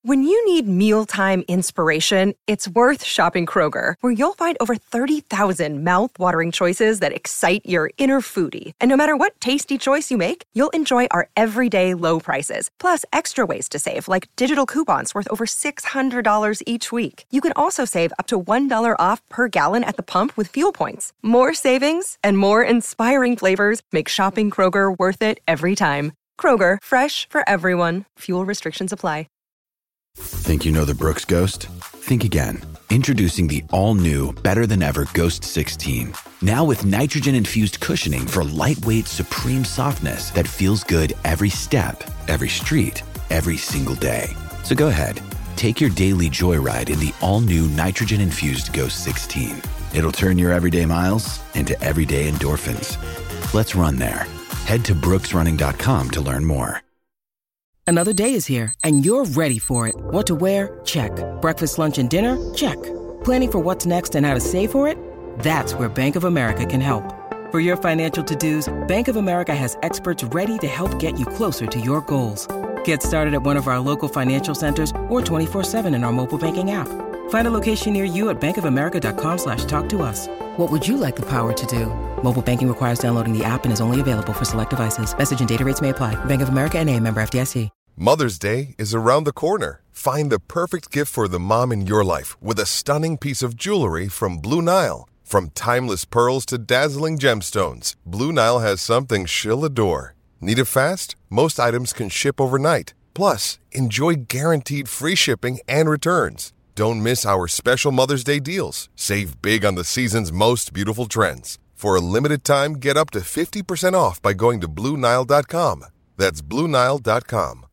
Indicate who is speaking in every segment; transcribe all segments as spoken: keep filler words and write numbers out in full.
Speaker 1: When you need mealtime inspiration, it's worth shopping Kroger, where you'll find over thirty thousand mouth-watering choices that excite your inner foodie. And no matter what tasty choice you make, you'll enjoy our everyday low prices, plus extra ways to save, like digital coupons worth over six hundred dollars each week. You can also save up to one dollar off per gallon at the pump with fuel points. More savings and more inspiring flavors make shopping Kroger worth it every time. Kroger, fresh for everyone. Fuel restrictions apply.
Speaker 2: Think you know the Brooks Ghost? Think again. Introducing the all-new, better-than-ever Ghost sixteen. Now with nitrogen-infused cushioning for lightweight, supreme softness that feels good every step, every street, every single day. So go ahead, take your daily joyride in the all-new nitrogen-infused Ghost sixteen. It'll turn your everyday miles into everyday endorphins. Let's run there. Head to brooks running dot com to learn more.
Speaker 3: Another day is here, and you're ready for it. What to wear? Check. Breakfast, lunch, and dinner? Check. Planning for what's next and how to save for it? That's where Bank of America can help. For your financial to-dos, Bank of America has experts ready to help get you closer to your goals. Get started at one of our local financial centers or twenty-four seven in our mobile banking app. Find a location near you at bankofamerica.com slash talk to us. What would you like the power to do? Mobile banking requires downloading the app and is only available for select devices. Message and data rates may apply. Bank of America N A, member F D I C.
Speaker 4: Mother's Day is around the corner. Find the perfect gift for the mom in your life with a stunning piece of jewelry from Blue Nile. From timeless pearls to dazzling gemstones, Blue Nile has something she'll adore. Need it fast? Most items can ship overnight. Plus, enjoy guaranteed free shipping and returns. Don't miss our special Mother's Day deals. Save big on the season's most beautiful trends. For a limited time, get up to fifty percent off by going to Blue Nile dot com. That's Blue Nile dot com.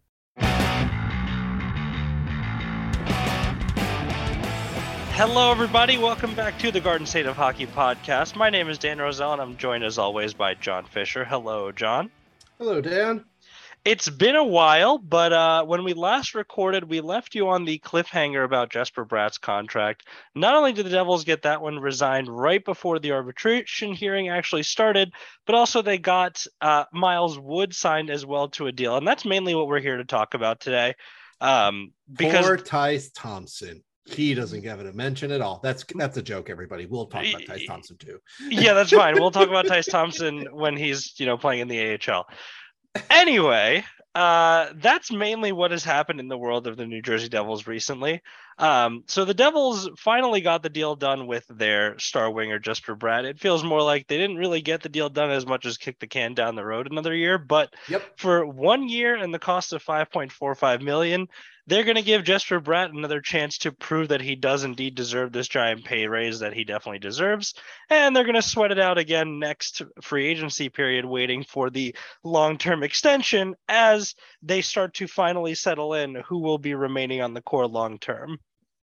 Speaker 5: Hello, everybody. Welcome back to the Garden State of Hockey podcast. My name is Dan Roselle, and I'm joined, as always, by John Fisher. Hello, John.
Speaker 6: Hello, Dan.
Speaker 5: It's been a while, but uh, when we last recorded, we left you on the cliffhanger about Jesper Bratt's contract. Not only did the Devils get that one resigned right before the arbitration hearing actually started, but also they got uh, Miles Wood signed as well to a deal. And that's mainly what we're here to talk about today. Um, because
Speaker 6: Poor Tyce Thompson. He doesn't give it a mention at all. That's that's a joke, everybody. We'll talk about Tyce Thompson, too.
Speaker 5: Yeah, that's fine. We'll talk about Tyce Thompson when he's, you know, playing in the A H L. Anyway, uh, that's mainly what has happened in the world of the New Jersey Devils recently. Um, so the Devils finally got the deal done with their star winger, Jesper Bratt. It feels more like they didn't really get the deal done as much as kick the can down the road another year. But
Speaker 6: yep.
Speaker 5: For one year and the cost of five point four five million dollars, they're going to give Jesper Bratt another chance to prove that he does indeed deserve this giant pay raise that he definitely deserves. And they're going to sweat it out again next free agency period, waiting for the long-term extension as they start to finally settle in who will be remaining on the core long-term.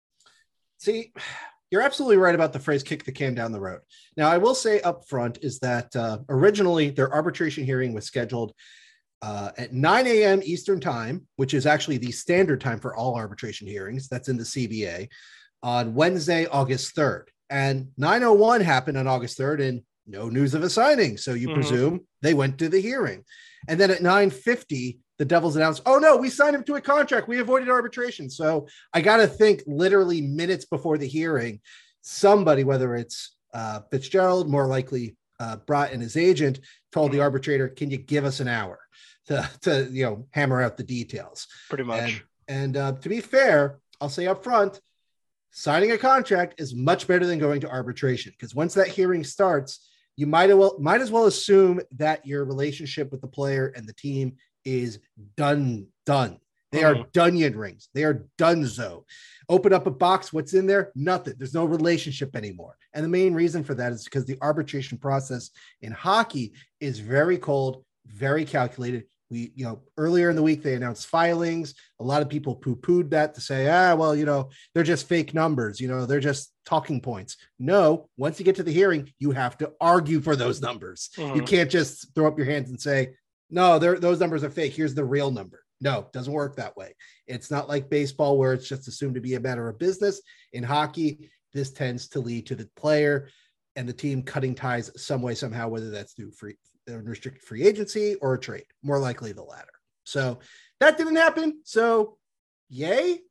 Speaker 6: See, you're absolutely right about the phrase kick the can down the road. Now, I will say up front is that uh, originally their arbitration hearing was scheduled uh, at nine a.m. Eastern time, which is actually the standard time for all arbitration hearings. That's in the C B A on Wednesday, August third. And nine oh one happened on August third and no news of a signing. So you mm-hmm. presume they went to the hearing. And then at nine fifty, the Devils announced, oh, no, we signed him to a contract. We avoided arbitration. So I got to think literally minutes before the hearing, somebody, whether it's uh, Fitzgerald, more likely uh, Bratt and his agent, told the arbitrator, can you give us an hour to, to you know, hammer out the details?
Speaker 5: Pretty much.
Speaker 6: And, and uh, to be fair, I'll say up front, signing a contract is much better than going to arbitration, because once that hearing starts, you might as well, might as well assume that your relationship with the player and the team is done, done. They mm-hmm. are Dunyan rings. They are donezo. Open up a box. What's in there? Nothing. There's no relationship anymore. And the main reason for that is because the arbitration process in hockey is very cold, very calculated. We, you know, earlier in the week, they announced filings. A lot of people poo-pooed that to say, ah, well, you know, they're just fake numbers. You know, they're just talking points. No, once you get to the hearing, you have to argue for those numbers. Mm-hmm. You can't just throw up your hands and say, no, those numbers are fake. Here's the real number. No, it doesn't work that way. It's not like baseball where it's just assumed to be a matter of business. In hockey, this tends to lead to the player and the team cutting ties some way, somehow, whether that's through free, restricted free agency or a trade, more likely the latter. So that didn't happen. So yay,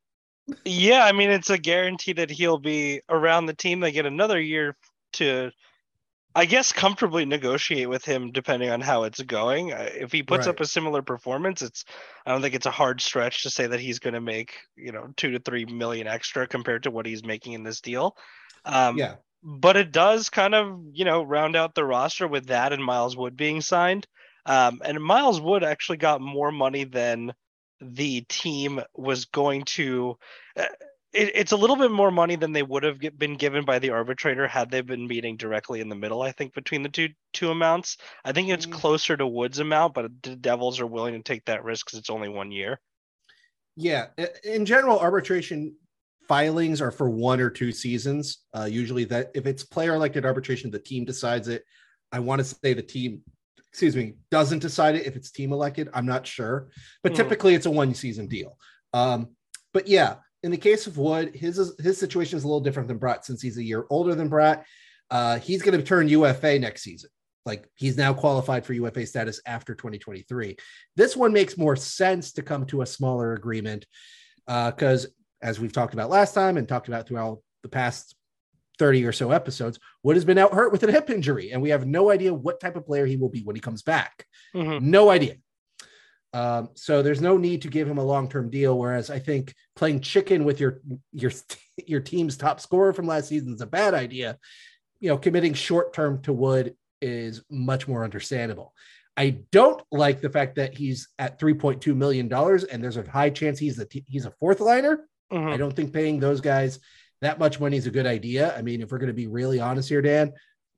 Speaker 5: Yeah, I mean, it's a guarantee that he'll be around the team. They get another year to, I guess, comfortably negotiate with him depending on how it's going. Uh, If he puts
Speaker 6: Right.
Speaker 5: up a similar performance, it's I don't think it's a hard stretch to say that he's going to make, you know, two to three million extra compared to what he's making in this deal. Um,
Speaker 6: Yeah.
Speaker 5: but it does kind of, you know, round out the roster with that and Miles Wood being signed. Um, and Miles Wood actually got more money than the team was going to. uh, it, it's a little bit more money than they would have get- been given by the arbitrator had they been meeting directly in the middle. I think between the two two amounts, I think it's
Speaker 6: Mm,
Speaker 5: closer to Woods' amount, but the Devils are willing to take that risk because it's only one year.
Speaker 6: Yeah. I- In general, arbitration filings are for one or two seasons. Uh, usually, that if it's player elected arbitration, the team decides it. I want to say the team, excuse me, doesn't decide it if it's team elected. I'm not sure, but
Speaker 5: Mhm.
Speaker 6: typically it's a one season deal. Um, but yeah, in the case of Wood, his his situation is a little different than Bratt since he's a year older than Bratt. Uh, he's going to turn U F A next season. Like he's now qualified for U F A status after twenty twenty-three. This one makes more sense to come to a smaller agreement because, uh, as we've talked about last time and talked about throughout the past thirty or so episodes, Wood has been out hurt with a hip injury, and we have no idea what type of player he will be when he comes back.
Speaker 5: Mhm.
Speaker 6: No idea. Um, so there's no need to give him a long-term deal. Whereas I think playing chicken with your your your team's top scorer from last season is a bad idea. You know, committing short-term to Wood is much more understandable. I don't like the fact that he's at three point two million dollars, and there's a high chance he's a t- he's a fourth liner.
Speaker 5: Mhm.
Speaker 6: I don't think paying those guys that much money is a good idea. I mean, if we're going to be really honest here, Dan,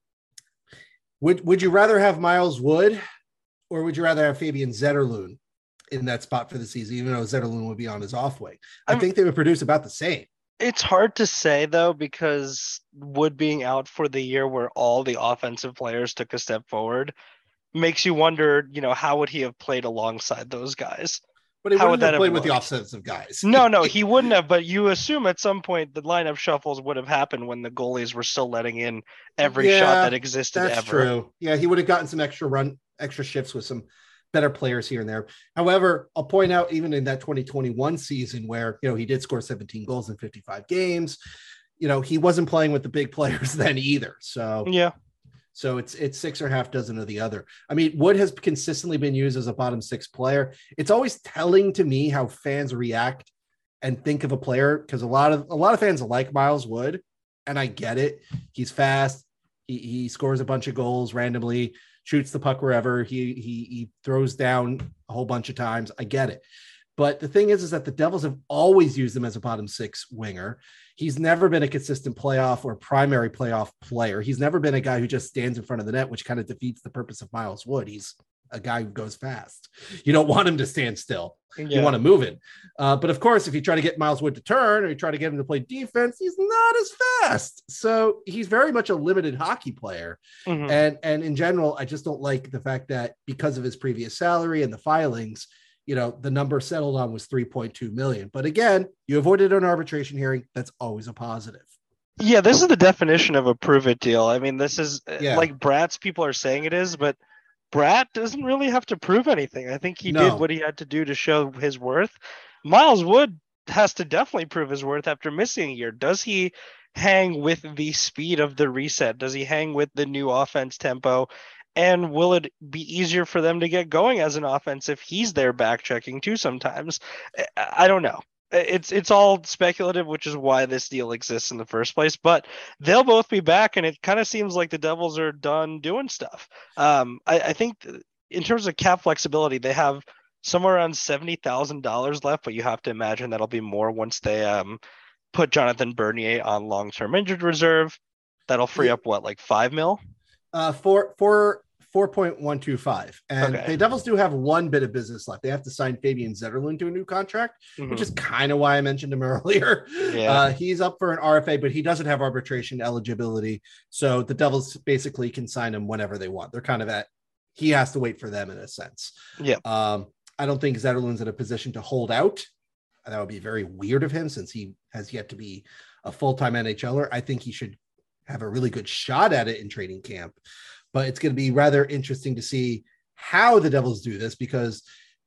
Speaker 6: would would you rather have Miles Wood or would you rather have Fabian Zetterlund in that spot for the season, even though Zetterlund would be on his off wing? I
Speaker 5: I'm-
Speaker 6: think they would produce about the same.
Speaker 5: It's hard to say though, because Wood being out for the year where all the offensive players took a step forward makes you wonder, you know, how would he have played alongside those guys?
Speaker 6: But he
Speaker 5: How
Speaker 6: wouldn't
Speaker 5: would
Speaker 6: have
Speaker 5: that have
Speaker 6: played with the
Speaker 5: looked?
Speaker 6: offensive guys.
Speaker 5: No, no, he wouldn't have, but you assume at some point the lineup shuffles would have happened when the goalies were still letting in every shot
Speaker 6: Yeah,
Speaker 5: that existed
Speaker 6: That's
Speaker 5: ever.
Speaker 6: true. Yeah, he would have gotten some extra run, extra shifts with some better players here and there. However, I'll point out even in that twenty twenty-one season where, you know, he did score seventeen goals in fifty-five games, you know, he wasn't playing with the big players then either. So
Speaker 5: Yeah.
Speaker 6: So it's it's six or half dozen of the other. I mean, Wood has consistently been used as a bottom six player. It's always telling to me how fans react and think of a player, because a lot of a lot of fans like Miles Wood, and I get it. He's fast. He he scores a bunch of goals randomly, shoots the puck wherever. He he he throws down a whole bunch of times. I get it. But the thing is, is that the Devils have always used him as a bottom six winger. He's never been a consistent playoff or primary playoff player. He's never been a guy who just stands in front of the net, which kind of defeats the purpose of Miles Wood. He's a guy who goes fast. You don't want him to stand still.
Speaker 5: Yeah.
Speaker 6: You want to move it. Uh, but of course, if you try to get Miles Wood to turn or you try to get him to play defense, he's not as fast. So he's very much a limited hockey player.
Speaker 5: Mhm.
Speaker 6: And, and in general, I just don't like the fact that because of his previous salary and the filings, you know, the number settled on was three point two million. But again, you avoided an arbitration hearing. That's always a positive.
Speaker 5: Yeah, this is the definition of a prove it deal. I mean, this is uh,
Speaker 6: Yeah.
Speaker 5: like Brad's people are saying it is, but Brad doesn't really have to prove anything. I think he
Speaker 6: No.
Speaker 5: did what he had to do to show his worth. Miles Wood has to definitely prove his worth after missing a year. Does he hang with the speed of the reset? Does he hang with the new offense tempo? And will it be easier for them to get going as an offense if he's there back checking too sometimes? I- I don't know. It's it's all speculative, which is why this deal exists in the first place. But they'll both be back, and it kind of seems like the Devils are done doing stuff. Um, I, I think in terms of cap flexibility, they have somewhere around seventy thousand dollars left, but you have to imagine that'll be more once they um, put Jonathan Bernier on long-term injured reserve. That'll free
Speaker 6: Yeah.
Speaker 5: up what, like five mil?
Speaker 6: Uh, four, four, four point one two five. And
Speaker 5: Okay.
Speaker 6: the Devils do have one bit of business left. They have to sign Fabian Zetterlund to a new contract, which is kind of why I mentioned him earlier.
Speaker 5: Yeah.
Speaker 6: Uh, he's up for an R F A, but he doesn't have arbitration eligibility. So the Devils basically can sign him whenever they want. They're kind of at, he has to wait for them in a sense.
Speaker 5: Yeah.
Speaker 6: Um, I don't think Zetterlund's in a position to hold out. That would be very weird of him since he has yet to be a full-time NHLer. I think he should have a really good shot at it in training camp, but it's going to be rather interesting to see how the Devils do this, because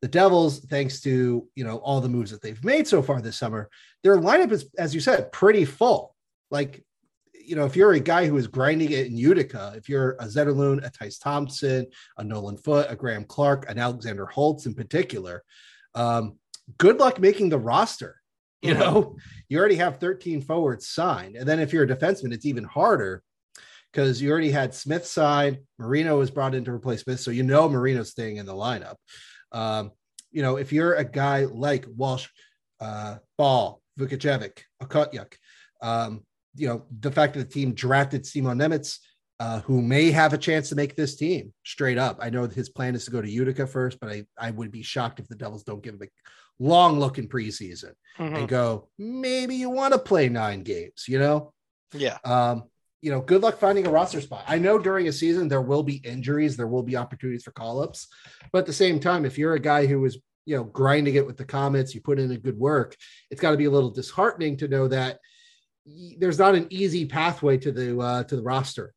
Speaker 6: The Devils, thanks to, you know, all the moves that they've made so far this summer, their lineup is, as you said, pretty full. Like, you know, if you're a guy who is grinding it in Utica, if you're a Zetterlund, a Tice Thompson, a Nolan Foote, a Graham Clark, an Alexander Holtz in particular, um, good luck making the roster. You know, you already have thirteen forwards signed. And then if you're a defenseman, it's even harder because you already had Smith signed. Marino was brought in to replace Smith. So, you know, Marino's staying in the lineup. Um, you know, if you're a guy like Walsh, uh, Ball, Vukacevic, Okotyuk, um, you know, the fact that the team drafted Simon Nemitz, uh, who may have a chance to make this team straight up. I know his plan is to go to Utica first, but I, I would be shocked if the Devils don't give him a long look in preseason mm-hmm. and go, maybe you want to play nine games, you know?
Speaker 5: Yeah.
Speaker 6: Um, you know, good luck finding a roster spot. I know during a season, there will be injuries. There will be opportunities for call-ups, but at the same time, if you're a guy who is, you know, grinding it with the Comets, you put in a good work, it's got to be a little disheartening to know that there's not an easy pathway to the, uh, to the roster.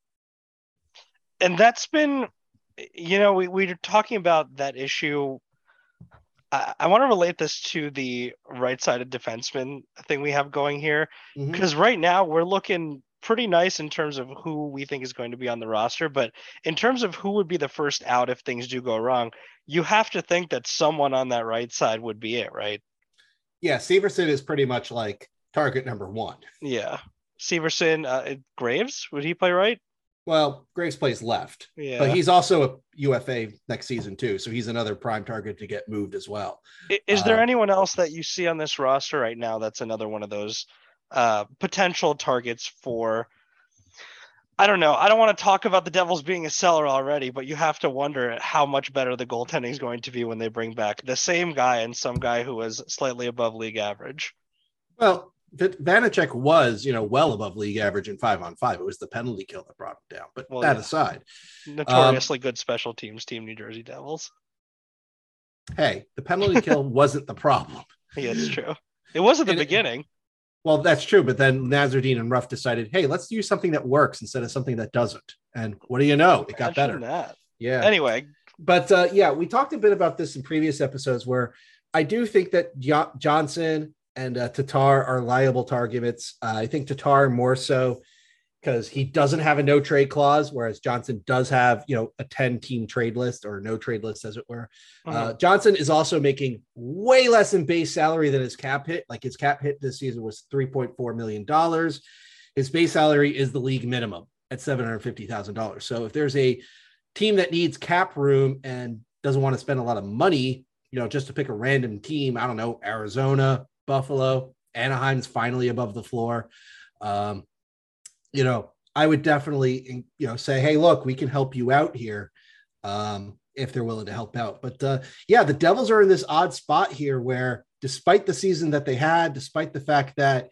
Speaker 5: And that's been, you know, we, we were talking about that issue. I, I want to relate this to the right-sided defenseman thing we have going here, because mm-hmm. right now we're looking pretty nice in terms of who we think is going to be on the roster. But in terms of who would be the first out if things do go wrong, you have to think that someone on that right side would be it, right?
Speaker 6: Yeah, Severson is pretty much like target number one.
Speaker 5: Yeah. Severson, uh, Graves, would he play right?
Speaker 6: Well, Graves plays left,
Speaker 5: yeah.
Speaker 6: but he's also a U F A next season too, so he's another prime target to get moved as well.
Speaker 5: Is there uh, anyone else that you see on this roster right now that's another one of those uh, potential targets for, I don't know, I don't want to talk about the Devils being a seller already, but you have to wonder how much better the goaltending is going to be when they bring back the same guy and some guy who was slightly above league average.
Speaker 6: Well, Vanacek was, you know, well above league average in five on five. It was the penalty kill that brought him down. But well, that yeah. aside,
Speaker 5: notoriously um, good special teams team, New Jersey Devils.
Speaker 6: Hey, the penalty kill wasn't the problem.
Speaker 5: Yeah, it's true. It was at the
Speaker 6: and
Speaker 5: beginning.
Speaker 6: It, well, that's true. But then Nazardine and Ruff decided, hey, let's use something that works instead of something that doesn't. And what do you know? It got better.
Speaker 5: That.
Speaker 6: Yeah.
Speaker 5: Anyway,
Speaker 6: but uh, yeah, we talked a bit about this in previous episodes where I do think that jo- Johnson and uh, Tatar are liable targets. Uh, I think Tatar more so because he doesn't have a no trade clause, whereas Johnson does have, you know, a ten team trade list or no trade list, as it were. Uh-huh. Uh, Johnson is also making way less in base salary than his cap hit. Like his cap hit this season was three point four million dollars. His base salary is the league minimum at seven hundred fifty thousand dollars. So if there's a team that needs cap room and doesn't want to spend a lot of money, you know, just to pick a random team, I don't know, Arizona, Buffalo, Anaheim's finally above the floor. Um, you know, I would definitely, you know, say, hey, look, we can help you out here um, if they're willing to help out. But uh, yeah, the Devils are in this odd spot here where despite the season that they had, despite the fact that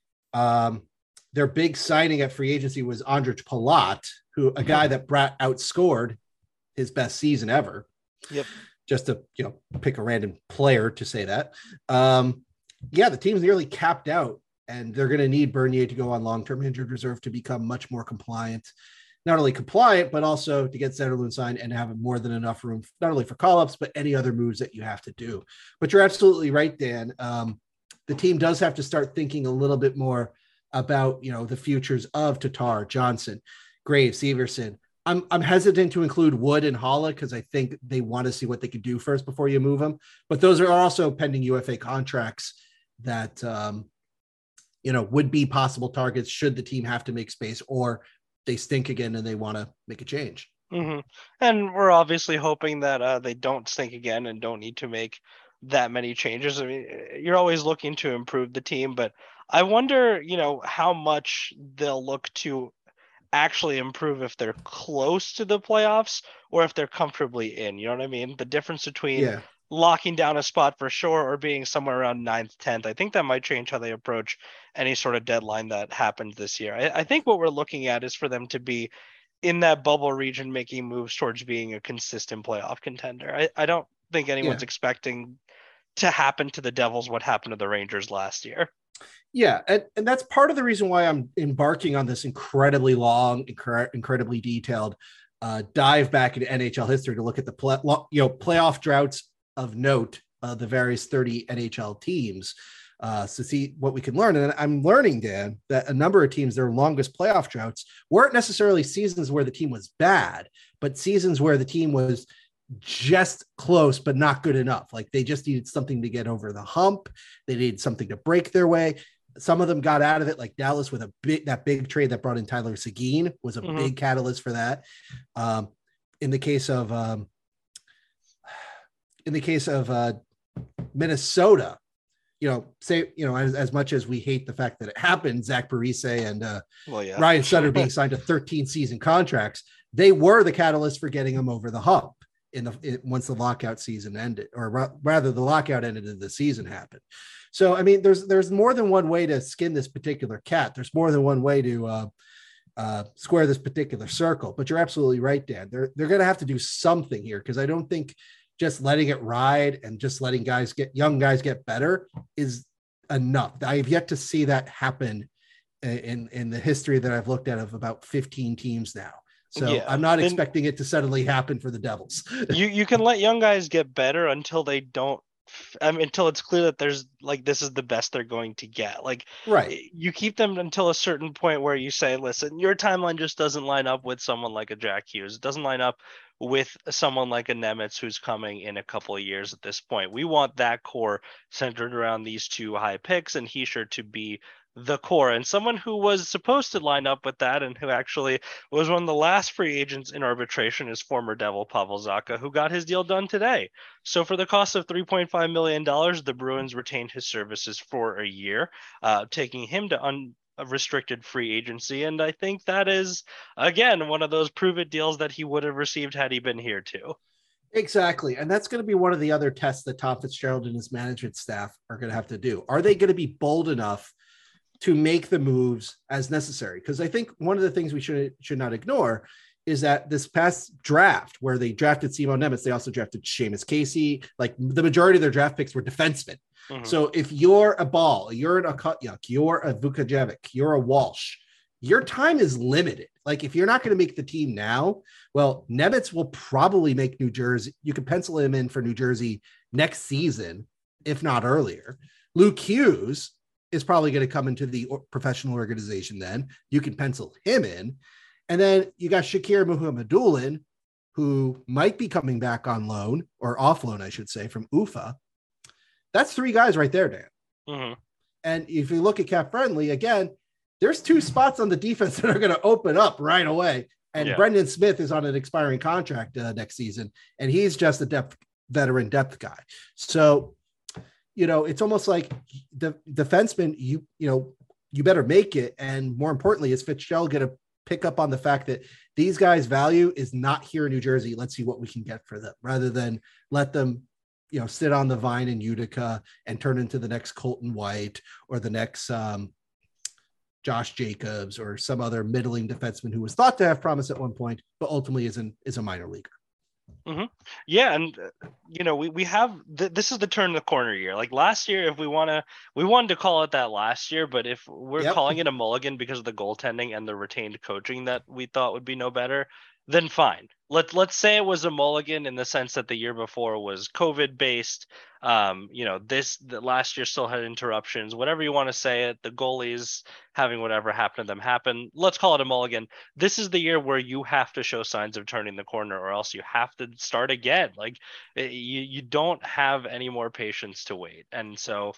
Speaker 6: um, their big signing at free agency was Andrej Palat, who a guy that Bratt outscored his best season ever.
Speaker 5: Yep.
Speaker 6: Just to, you know, pick a random player to say that. Um, Yeah, the team's nearly capped out, and they're going to need Bernier to go on long-term injured reserve to become much more compliant. Not only compliant, but also to get Zetterlund signed and have more than enough room, not only for call-ups, but any other moves that you have to do. But you're absolutely right, Dan. Um, the team does have to start thinking a little bit more about, you know, the futures of Tatar, Johnson, Graves, Severson. I'm I'm hesitant to include Wood and Holla because I think they want to see what they could do first before you move them. But those are also pending U F A contracts that, um, you know, would be possible targets should the team have to make space or they stink again and they want to make a change.
Speaker 5: Mm-hmm. And we're obviously hoping that uh, they don't stink again and don't need to make that many changes. I mean, you're always looking to improve the team, but I wonder, you know, how much they'll look to actually improve if they're close to the playoffs or if they're comfortably in, you know what I mean? The difference between yeah. locking down a spot for sure or being somewhere around ninth, tenth. I think that might change how they approach any sort of deadline that happens this year. I, I think what we're looking at is for them to be in that bubble region, making moves towards being a consistent playoff contender. I, I don't think anyone's yeah. expecting to happen to the Devils what happened to the Rangers last year.
Speaker 6: Yeah, and, and that's part of the reason why I'm embarking on this incredibly long, incre- incredibly detailed uh, dive back into N H L history to look at the play, you know, playoff droughts of note of the various thirty N H L teams uh, to see what we can learn. And I'm learning, Dan, that a number of teams, their longest playoff droughts weren't necessarily seasons where the team was bad, but seasons where the team was just close, but not good enough. Like they just needed something to get over the hump. They needed something to break their way. Some of them got out of it, like Dallas with a big, that big trade that brought in Tyler Seguin was a mm-hmm. big catalyst for that. Um, in the case of, um, in the case of uh, Minnesota, you know, say, you know, as, as much as we hate the fact that it happened, Zach Parise and uh, well, yeah. Ryan Sutter being signed to thirteen season contracts, they were the catalyst for getting them over the hump in the it, once the lockout season ended, or ra- rather the lockout ended and the season happened. So, I mean, there's there's more than one way to skin this particular cat. There's more than one way to uh, uh, square this particular circle. But you're absolutely right, Dan. They're they're going to have to do something here, because I don't think just letting it ride and just letting guys get young guys get better is enough. I have yet to see that happen in, in the history that I've looked at of about fifteen teams now. So yeah, I'm not expecting it to suddenly happen for the Devils.
Speaker 5: you you can let young guys get better until they don't, I mean, until it's clear that there's like, this is the best they're going to get. Like,
Speaker 6: right.
Speaker 5: You keep them until a certain point where you say, listen, your timeline just doesn't line up with someone like a Jack Hughes. It doesn't line up with someone like a Nemitz who's coming in a couple of years at this point. We want that core centered around these two high picks and Hischier to be the core, and someone who was supposed to line up with that and who actually was one of the last free agents in arbitration is former Devil Pavel Zacha, who got his deal done today. So for the cost of three point five million dollars, the Bruins retained his services for a year, uh, taking him to unrestricted free agency. And I think that is, again, one of those prove-it deals that he would have received had he been here too.
Speaker 6: Exactly. And that's going to be one of the other tests that Tom Fitzgerald and his management staff are going to have to do. Are they going to be bold enough to make the moves as necessary? Because I think one of the things we should should not ignore is that this past draft, where they drafted Simon Nemitz, they also drafted Seamus Casey. Like the majority of their draft picks were defensemen. Mm-hmm. So if you're a Ball, you're an Akutyuk, you're a Vukajevic, you're a Walsh, your time is limited. Like if you're not going to make the team now, well, Nemitz will probably make New Jersey. You can pencil him in for New Jersey next season, if not earlier. Luke Hughes is probably going to come into the professional organization then. You can pencil him in. And then you got Shakir Muhammadulin, who might be coming back on loan, or off loan, I should say, from U F A. That's three guys right there, Dan. Mm-hmm. And if you look at Cap Friendly, again, there's two spots on the defense that are going to open up right away. And yeah. Brendan Smith is on an expiring contract uh, next season, and he's just a depth veteran depth guy. So, you know, it's almost like the defenseman, you, you know, you better make it. And more importantly, is Fitzgerald going to pick up on the fact that these guys' value is not here in New Jersey? Let's see what we can get for them, rather than let them, you know, sit on the vine in Utica and turn into the next Colton White or the next um, Josh Jacobs or some other middling defenseman who was thought to have promise at one point, but ultimately is, an, is a minor leaguer.
Speaker 5: Mm-hmm. Yeah, and uh, you know, we we have th- this is the turn the corner year. Like last year, if we want to, we wanted to call it that last year, but if we're yep. calling it a mulligan because of the goaltending and the retained coaching that we thought would be no better, then fine. Let let's say it was a mulligan in the sense that the year before was COVID based. Um, you know, this the last year still had interruptions. Whatever you want to say it, the goalies having whatever happened to them happen. Let's call it a mulligan. This is the year where you have to show signs of turning the corner, or else you have to start again. Like you you don't have any more patience to wait, and so.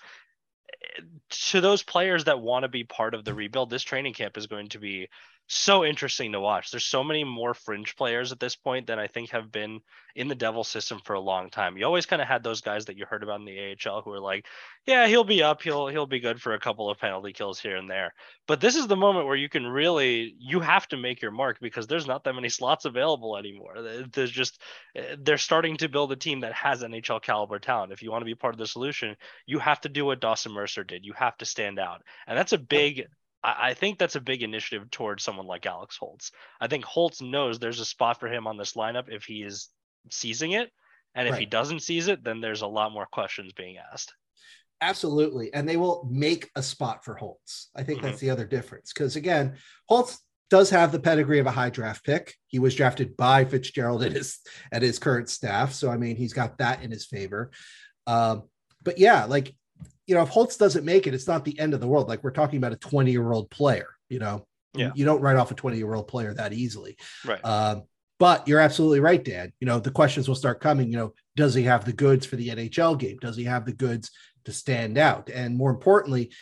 Speaker 5: To those players that want to be part of the rebuild, this training camp is going to be so interesting to watch. There's so many more fringe players at this point than I think have been in the Devil system for a long time. You always kind of had those guys that you heard about in the A H L who were like, yeah, he'll be up. He'll, he'll be good for a couple of penalty kills here and there. But this is the moment where you can really, you have to make your mark because there's not that many slots available anymore. There's just, they're starting to build a team that has N H L caliber talent. If you want to be part of the solution, you have to do what Dawson Mercer did. You have to stand out. And that's a big, I think that's a big initiative towards someone like Alex Holtz. I think Holtz knows there's a spot for him on this lineup if he is seizing it. And if right. he doesn't seize it, then there's a lot more questions being asked.
Speaker 6: Absolutely. And they will make a spot for Holtz. I think mm-hmm. that's the other difference. Because again, Holtz does have the pedigree of a high draft pick. He was drafted by Fitzgerald at his at his current staff. So I mean, he's got that in his favor. Um, but yeah, like, you know, if Holtz doesn't make it, it's not the end of the world. Like, we're talking about a twenty-year-old player, you know. Yeah. You, you don't write off a twenty-year-old player that easily.
Speaker 5: Right.
Speaker 6: Um, but you're absolutely right, Dan. You know, the questions will start coming, you know, does he have the goods for the N H L game? Does he have the goods to stand out? And more importantly,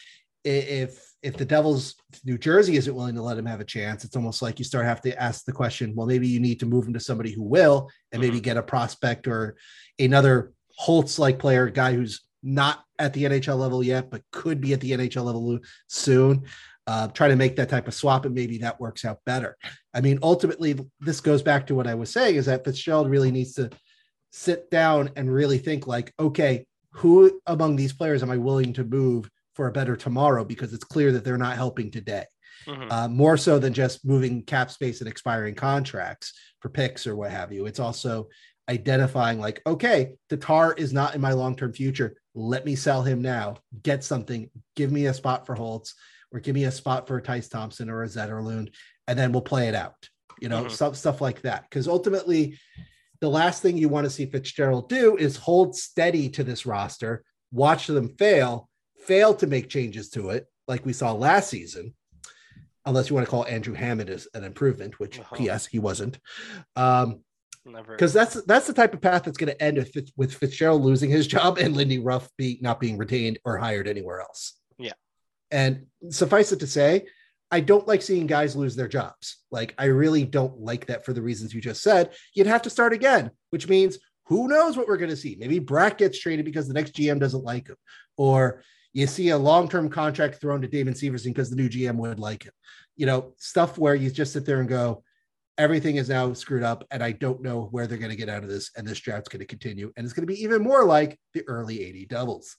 Speaker 6: if if the Devils, if New Jersey isn't willing to let him have a chance, it's almost like you start have to ask the question, well, maybe you need to move him to somebody who will, and maybe mm-hmm. get a prospect or another Holtz-like player, a guy who's not at the N H L level yet, but could be at the N H L level soon. Uh, try to make that type of swap, and maybe that works out better. I mean, ultimately, this goes back to what I was saying, is that Fitzgerald really needs to sit down and really think like, okay, who among these players am I willing to move for a better tomorrow? Because it's clear that they're not helping today. Mm-hmm. Uh, more so than just moving cap space and expiring contracts for picks or what have you. It's also identifying like, okay, Tatar is not in my long-term future. Let me sell him now, get something, give me a spot for Holtz, or give me a spot for a Tice Thompson or a Zetterlund, and then we'll play it out, you know, mm-hmm. stuff, stuff like that. Because ultimately, the last thing you want to see Fitzgerald do is hold steady to this roster, watch them fail, fail to make changes to it, like we saw last season, unless you want to call Andrew Hammond as an improvement, which, uh-huh. P S, he wasn't. Um, Because that's that's the type of path that's going to end with, with Fitzgerald losing his job and Lindy Ruff be, not being retained or hired anywhere else.
Speaker 5: Yeah.
Speaker 6: And suffice it to say, I don't like seeing guys lose their jobs. Like, I really don't like that for the reasons you just said. You'd have to start again, which means who knows what we're going to see. Maybe Bratt gets traded because the next G M doesn't like him. Or you see a long-term contract thrown to Damon Severson because the new G M would like him. You know, stuff where you just sit there and go, everything is now screwed up, and I don't know where they're going to get out of this, and this draft's going to continue, and it's going to be even more like the early eighty Devils.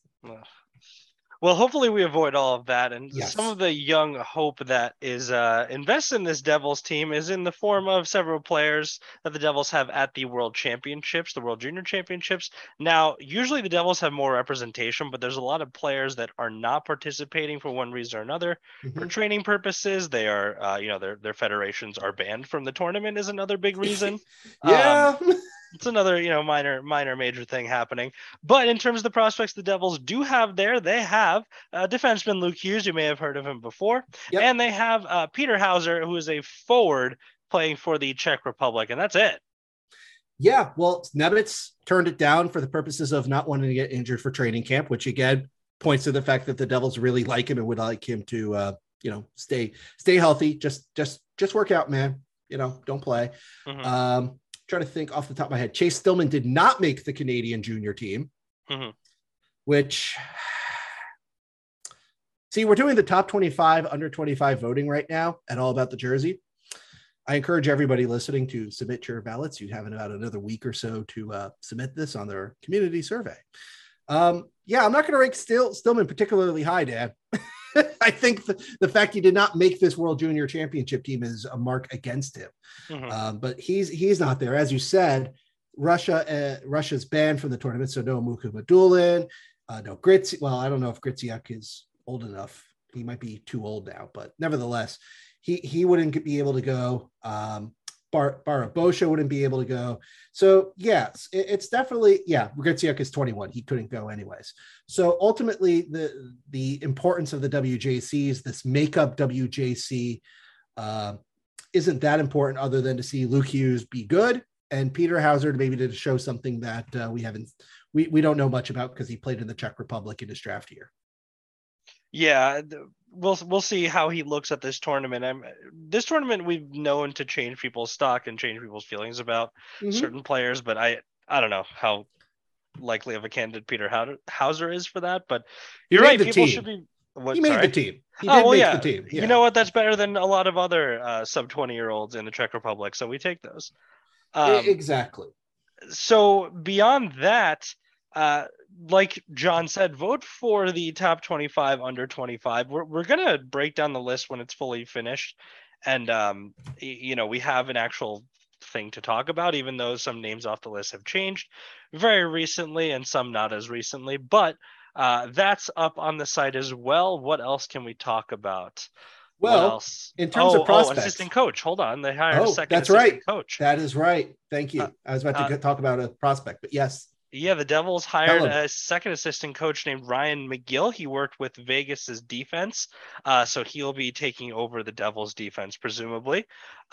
Speaker 5: Well, hopefully we avoid all of that, and
Speaker 6: yes.
Speaker 5: Some of the young hope that is uh, invested in this Devils team is in the form of several players that the Devils have at the World Championships, the World Junior Championships. Now, usually the Devils have more representation, but there's a lot of players that are not participating for one reason or another. Mm-hmm. For training purposes, they are, uh, you know, their their federations are banned from the tournament is another big reason.
Speaker 6: yeah.
Speaker 5: Um, It's another, you know, minor, minor, major thing happening. But in terms of the prospects the Devils do have there, they have uh, defenseman Luke Hughes. You may have heard of him before. Yep. And they have uh, Peter Hauser, who is a forward playing for the Czech Republic. And that's it.
Speaker 6: Yeah, well, Nemitz turned it down for the purposes of not wanting to get injured for training camp, which, again, points to the fact that the Devils really like him and would like him to, uh, you know, stay stay healthy. Just, just, just work out, man. You know, don't play. Mm-hmm. Um Trying to think off the top of my head. Chase Stillman did not make the Canadian junior team, mm-hmm. which, see, we're doing the top twenty-five, under twenty-five voting right now at All About the Jersey. I encourage everybody listening to submit your ballots. You have about another week or so to uh, submit this on their community survey. Um, yeah, I'm not going to rank Still, Stillman particularly high, Dan. I think the, the fact he did not make this World Junior Championship team is a mark against him. Mm-hmm. Um, but he's he's not there. As you said, Russia uh, Russia's banned from the tournament, so no Muku Madulin, uh, no Gritzy. Well, I don't know if Gritziak is old enough. He might be too old now, but nevertheless, he he wouldn't be able to go. Um, Bar Barabosha wouldn't be able to go. So yes, it, it's definitely, yeah, Gritziak is twenty-one. He couldn't go anyways. So ultimately the, the importance of the W J Cs, this makeup W J C uh, isn't that important other than to see Luke Hughes be good and Peter Hauser maybe to show something that uh, we haven't, we, we don't know much about because he played in the Czech Republic in his draft year.
Speaker 5: Yeah, we'll we'll see how he looks at this tournament. I'm, this tournament we've known to change people's stock and change people's feelings about mm-hmm. certain players, but I I don't know how likely of a candidate Peter Hauser is for that. But you're right, people team. should be. What,
Speaker 6: he made
Speaker 5: sorry?
Speaker 6: the team. He
Speaker 5: oh
Speaker 6: did
Speaker 5: well,
Speaker 6: make
Speaker 5: yeah.
Speaker 6: the team. Yeah.
Speaker 5: You know what? That's better than a lot of other uh, sub twenty year olds in the Czech Republic, so we take those.
Speaker 6: Um, exactly.
Speaker 5: So beyond that. Uh, like John said, vote for the top twenty-five, under twenty-five. We're we're gonna break down the list when it's fully finished, and um, you know, we have an actual thing to talk about, even though some names off the list have changed very recently and some not as recently. But uh, that's up on the site as well. What else can we talk about?
Speaker 6: Well,
Speaker 5: what else?
Speaker 6: in terms
Speaker 5: oh,
Speaker 6: of prospects,
Speaker 5: oh, assistant coach. Hold on, they hired a
Speaker 6: oh,
Speaker 5: second
Speaker 6: that's
Speaker 5: assistant
Speaker 6: right.
Speaker 5: coach.
Speaker 6: That is right. Thank you.
Speaker 5: Uh,
Speaker 6: I was about to
Speaker 5: uh,
Speaker 6: go- talk about a prospect, but yes.
Speaker 5: Yeah, the Devils
Speaker 6: Tell
Speaker 5: hired
Speaker 6: 'em.
Speaker 5: a second assistant coach named Ryan McGill. He worked with Vegas's defense, uh, so he'll be taking over the Devils' defense, presumably.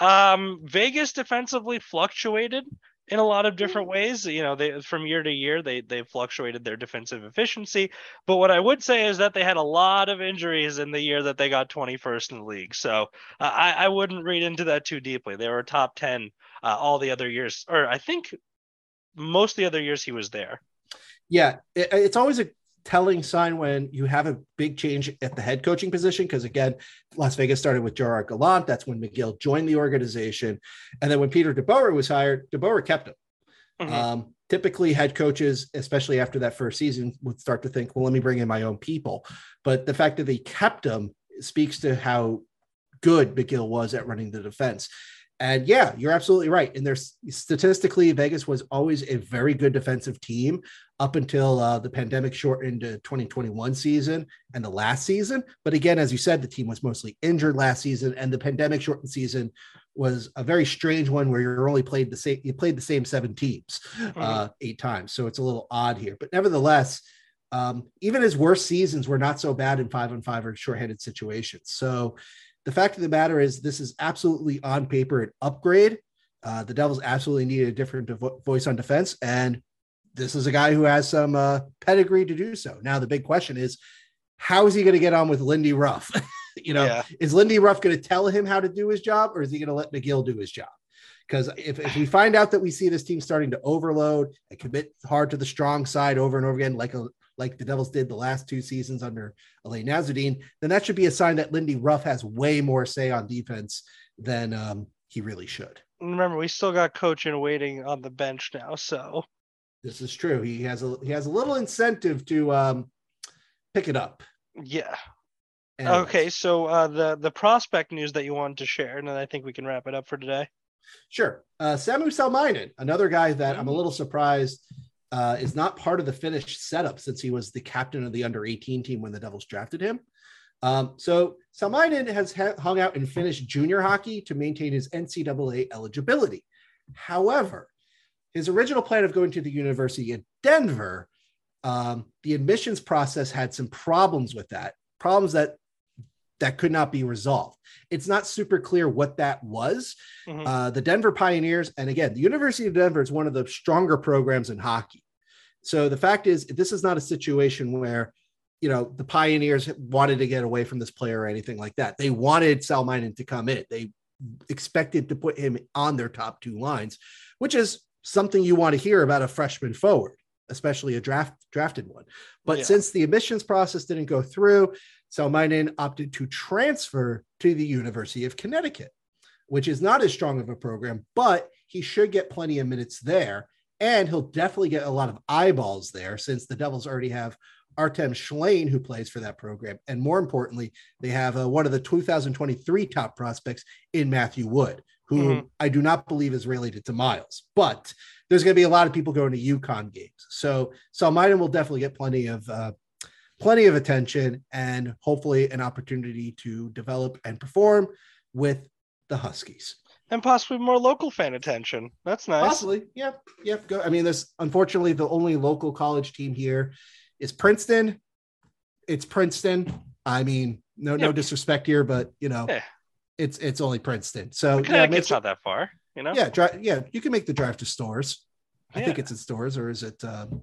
Speaker 5: Um, Vegas defensively fluctuated in a lot of different ways. You know, they from year to year they they fluctuated their defensive efficiency. But what I would say is that they had a lot of injuries in the year that they got twenty-first in the league. So uh, I I wouldn't read into that too deeply. They were top ten uh, all the other years, or I think most of the other years he was there.
Speaker 6: Yeah, it, it's always a telling sign when you have a big change at the head coaching position, because again, Las Vegas started with Gerard Gallant. That's when McGill joined the organization. And then when Peter DeBoer was hired, DeBoer kept him. Mm-hmm. Um, typically head coaches, especially after that first season, would start to think, well, let me bring in my own people. But the fact that they kept him speaks to how good McGill was at running the defense. And yeah, you're absolutely right. And there's statistically, Vegas was always a very good defensive team up until uh, the pandemic shortened to twenty twenty-one season and the last season. But again, as you said, the team was mostly injured last season, and the pandemic shortened season was a very strange one where you're only played the same, you played the same seven teams mm-hmm. uh, eight times. So it's a little odd here, but nevertheless, um, even his worst seasons were not so bad in five on five or shorthanded situations. So the fact of the matter is this is absolutely on paper an upgrade. Uh, the Devils absolutely needed a different devo- voice on defense. And this is a guy who has some uh, pedigree to do so. Now, the big question is, how is he going to get on with Lindy Ruff? you know, yeah. Is Lindy Ruff going to tell him how to do his job, or is he going to let McGill do his job? Because if, if we find out that we see this team starting to overload and commit hard to the strong side over and over again, like a like the Devils did the last two seasons under Alain Nasruddin, then that should be a sign that Lindy Ruff has way more say on defense than um, he really should.
Speaker 5: Remember, we still got coach in waiting on the bench now, so
Speaker 6: this is true. He has a he has a little incentive to um, pick it up.
Speaker 5: Yeah.
Speaker 6: Anyways.
Speaker 5: Okay, so uh, the the prospect news that you wanted to share, and then I think we can wrap it up for today.
Speaker 6: Sure. Uh, Samu Salminen, another guy that I'm a little surprised uh, is not part of the Finnish setup, since he was the captain of the under eighteen team when the Devils drafted him. Um, so Salminen has ha- hung out in Finnish junior hockey to maintain his N C double A eligibility. However, his original plan of going to the University of Denver, um, the admissions process had some problems with that, problems that that could not be resolved. It's not super clear what that was. Mm-hmm. Uh, the Denver Pioneers, and again, the University of Denver is one of the stronger programs in hockey. So the fact is, this is not a situation where, you know, the Pioneers wanted to get away from this player or anything like that. They wanted Salminen to come in. They expected to put him on their top two lines, which is something you want to hear about a freshman forward, especially a draft drafted one. But yeah. Since the admissions process didn't go through, Salminen opted to transfer to the University of Connecticut, which is not as strong of a program, but he should get plenty of minutes there. And he'll definitely get a lot of eyeballs there, since the Devils already have Artem Schlane, who plays for that program. And more importantly, they have uh, one of the two thousand twenty-three top prospects in Matthew Wood, who mm-hmm. I do not believe is related to Miles, but there's going to be a lot of people going to UConn games. So Salminen will definitely get plenty of, uh, plenty of attention and hopefully an opportunity to develop and perform with the Huskies.
Speaker 5: And possibly more local fan attention. That's nice.
Speaker 6: Possibly. Yep. Yep. Go. I mean, there's unfortunately the only local college team here is Princeton. It's Princeton. I mean, no, yep. no disrespect here, but you know, yeah. it's, it's only Princeton. So
Speaker 5: yeah, it's not that far, you know?
Speaker 6: Yeah. Dri- yeah. You can make the drive to Storrs. I
Speaker 5: yeah.
Speaker 6: think it's in Storrs, or is it, um,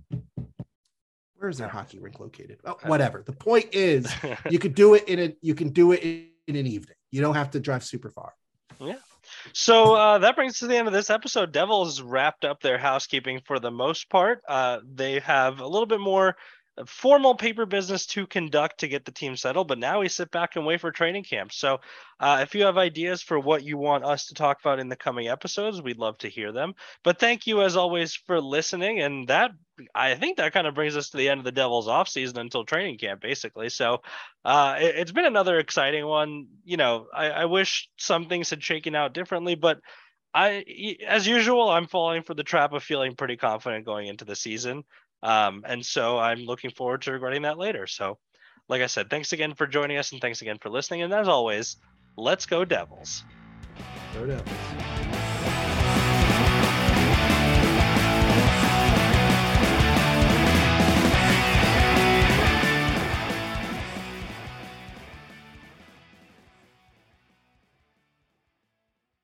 Speaker 6: where is their hockey rink located? Oh, whatever. The point is, you could do it in a, you can do it in, in an evening. You don't have to drive super far.
Speaker 5: Yeah. So uh, that brings us to the end of this episode. Devils wrapped up their housekeeping for the most part. Uh, they have a little bit more formal paper business to conduct to get the team settled, but now we sit back and wait for training camp. So uh, if you have ideas for what you want us to talk about in the coming episodes, we'd love to hear them. But thank you as always for listening. And that, I think that kind of brings us to the end of the Devils off season until training camp, basically. So uh, it, it's been another exciting one. You know, I, I wish some things had shaken out differently, but I, as usual, I'm falling for the trap of feeling pretty confident going into the season. Um, and so I'm looking forward to regretting that later. So like I said, thanks again for joining us, and thanks again for listening. And as always, Let's go Devils.
Speaker 6: Go Devils.